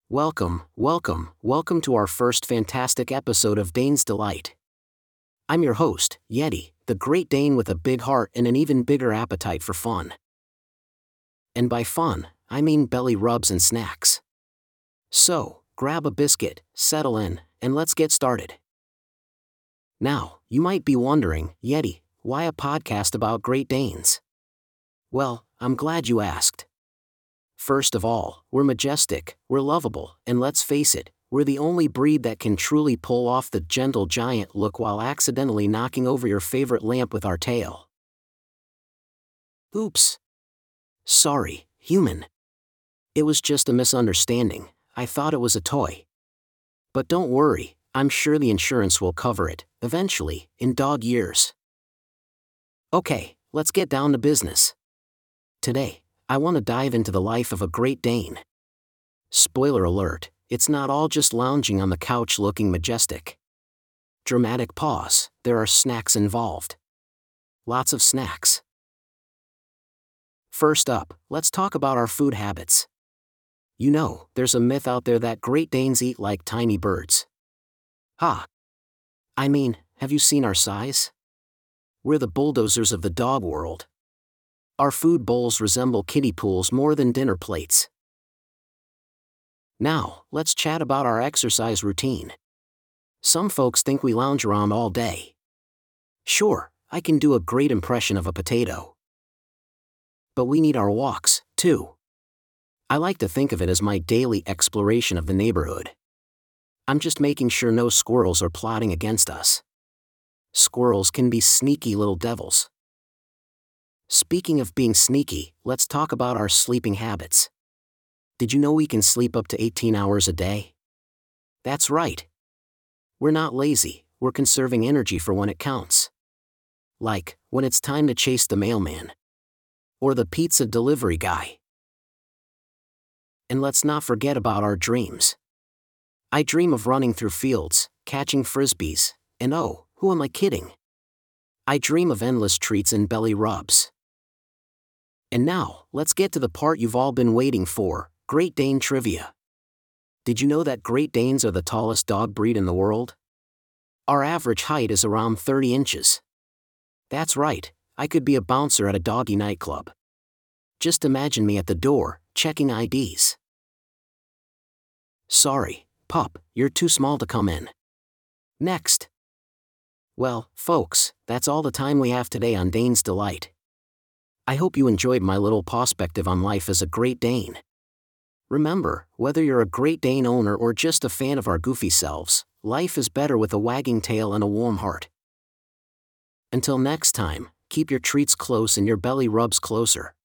Welcome to our first fantastic episode of Dane's Delight. I'm your host, Yeti, the Great Dane with a big heart and an even bigger appetite for fun. And by fun, I mean belly rubs and snacks. So, grab a biscuit, settle in, and let's get started. Now, you might be wondering, Yeti, why a podcast about Great Danes? Well, I'm glad you asked. First of all, we're majestic, we're lovable, and let's face it, we're the only breed that can truly pull off the gentle giant look while accidentally knocking over your favorite lamp with our tail. Oops. Sorry, human. It was just a misunderstanding. I thought it was a toy. But don't worry, I'm sure the insurance will cover it, eventually, in dog years. Okay, let's get down to business. Today, I want to dive into the life of a Great Dane. Spoiler alert, it's not all just lounging on the couch looking majestic. Dramatic pause, there are snacks involved. Lots of snacks. First up, let's talk about our food habits. You know, there's a myth out there that Great Danes eat like tiny birds. I mean, have you seen our size? We're the bulldozers of the dog world. Our food bowls resemble kiddie pools more than dinner plates. Now, let's chat about our exercise routine. Some folks think we lounge around all day. Sure, I can do a great impression of a potato. But we need our walks, too. I like to think of it as my daily exploration of the neighborhood. I'm just making sure no squirrels are plotting against us. Squirrels can be sneaky little devils. Speaking of being sneaky, let's talk about our sleeping habits. Did you know we can sleep up to 18 hours a day? That's right. We're not lazy, we're conserving energy for when it counts. Like, when it's time to chase the mailman. Or the pizza delivery guy. And let's not forget about our dreams. I dream of running through fields, catching frisbees, and oh, who am I kidding? I dream of endless treats and belly rubs. And now, let's get to the part you've all been waiting for, Great Dane trivia. Did you know that Great Danes are the tallest dog breed in the world? Our average height is around 30 inches. That's right, I could be a bouncer at a doggy nightclub. Just imagine me at the door, checking IDs. Sorry, pup, you're too small to come in. Next. Well, folks, that's all the time we have today on Dane's Delight. I hope you enjoyed my little perspective on life as a Great Dane. Remember, whether you're a Great Dane owner or just a fan of our goofy selves, life is better with a wagging tail and a warm heart. Until next time, keep your treats close and your belly rubs closer.